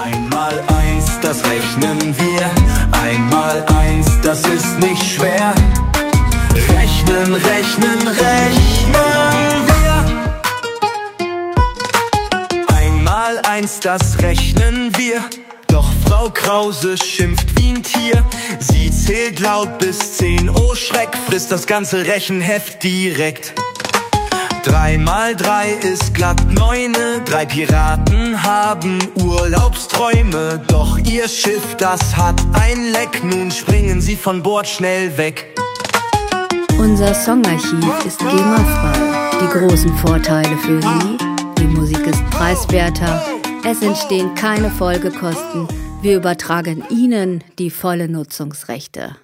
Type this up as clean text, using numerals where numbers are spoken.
Einmal eins, das rechnen wir. Einmal eins, das ist nicht schwer. Rechnen, rechnen, rechnen wir. Einmal eins, das rechnen wir. Doch Frau Krause schimpft wie ein Tier. Sie zählt laut bis 10, oh Schreck, frisst das ganze Rechenheft direkt. 3 mal 3 ist glatt 9. 3 Piraten haben Urlaubsträume. Doch ihr Schiff, das hat ein Leck. Nun springen sie von Bord schnell weg. Unser Songarchiv ist GEMA-frei. Die großen Vorteile für Sie: die Musik ist preiswerter, es entstehen keine Folgekosten, wir übertragen Ihnen die volle Nutzungsrechte.